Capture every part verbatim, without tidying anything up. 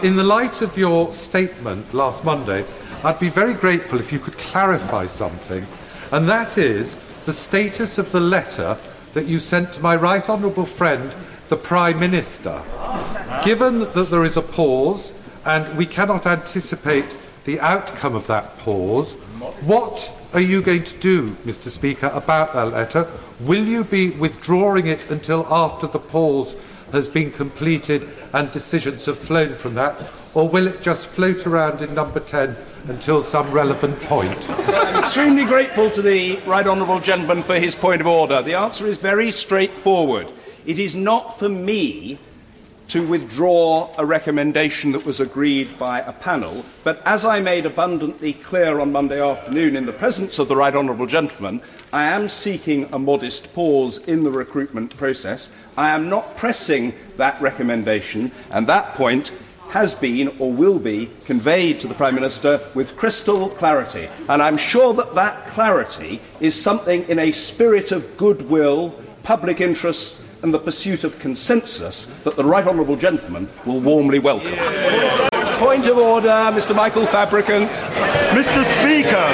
in the light of your statement last Monday, I'd be very grateful if you could clarify something, and that is the status of the letter that you sent to my right honourable friend, the Prime Minister. Given that there is a pause and we cannot anticipate the outcome of that pause, what are you going to do, Mister Speaker, about that letter? Will you be withdrawing it until after the pause has been completed and decisions have flown from that, or will it just float around in number ten until some relevant point? I'm extremely grateful to the right honourable gentleman for his point of order. The answer is very straightforward. It is not for me to withdraw a recommendation that was agreed by a panel, but as I made abundantly clear on Monday afternoon in the presence of the right honourable gentleman, I am seeking a modest pause in the recruitment process. I am not pressing that recommendation, and that point has been or will be conveyed to the Prime Minister with crystal clarity. And I'm sure that that clarity is something in a spirit of goodwill, public interest and the pursuit of consensus that the right honourable gentleman will warmly welcome. Yeah. Point of order, Mister Michael Fabricant. Mister Speaker.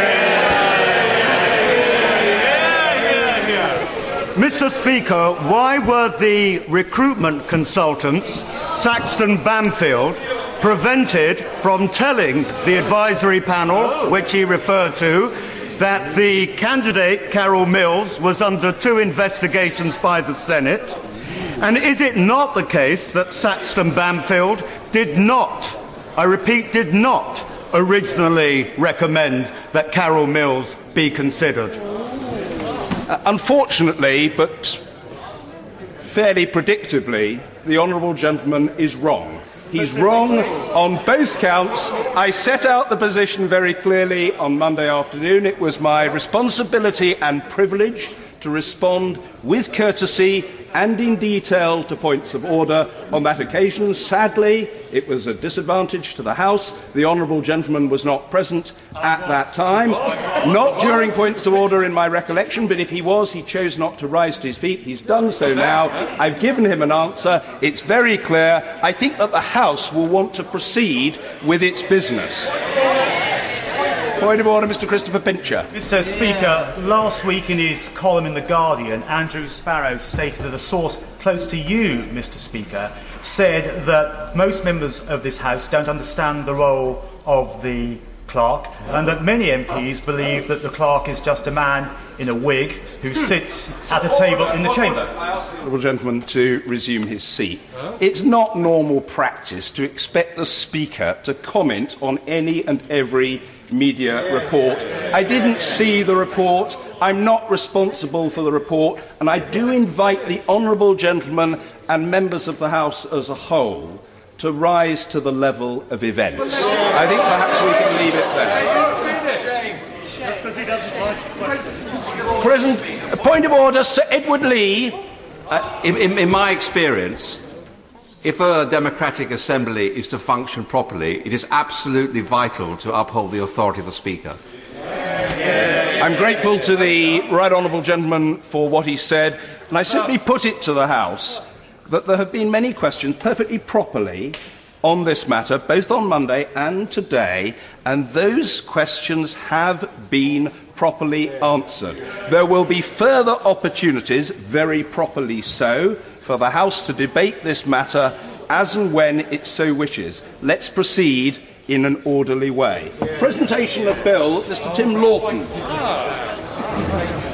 Mister Speaker, why were the recruitment consultants, Saxton Bamfield, prevented from telling the advisory panel, which he referred to, that the candidate, Carol Mills, was under two investigations by the Senate? And is it not the case that Saxton Bamfield did not, I repeat, did not originally recommend that Carol Mills be considered? Uh, unfortunately, but fairly predictably, the honourable gentleman is wrong. He's wrong on both counts. I set out the position very clearly on Monday afternoon. It was my responsibility and privilege to respond with courtesy and in detail to points of order on that occasion. Sadly, it was a disadvantage to the House. The honourable gentleman was not present at that time. Not during points of order in my recollection, but if he was, he chose not to rise to his feet. He's done so now. I've given him an answer. It's very clear. I think that the House will want to proceed with its business. Point of order, Mister Christopher Pincher. Mister Speaker, last week in his column in The Guardian, Andrew Sparrow stated that a source close to you, Mister Speaker, said that most members of this House don't understand the role of the clerk, and that many M Ps believe that the clerk is just a man in a wig who sits at a table in the chamber. I ask the honourable gentleman to resume his seat. It's not normal practice to expect the Speaker to comment on any and every media report. I didn't see the report. I'm not responsible for the report, and I do invite the honourable gentleman and members of the House as a whole to rise to the level of events. I think perhaps we can leave it there. President, a point of order, Sir Edward Lee. Uh, in, in, in my experience, if a democratic assembly is to function properly, it is absolutely vital to uphold the authority of the Speaker. I'm grateful to the right honourable gentleman for what he said, and I simply put it to the House that there have been many questions perfectly properly on this matter, both on Monday and today, and those questions have been properly answered. There will be further opportunities, very properly so, for the House to debate this matter as and when it so wishes. Let's proceed in an orderly way. Presentation of bill, Mister Tim Lawton.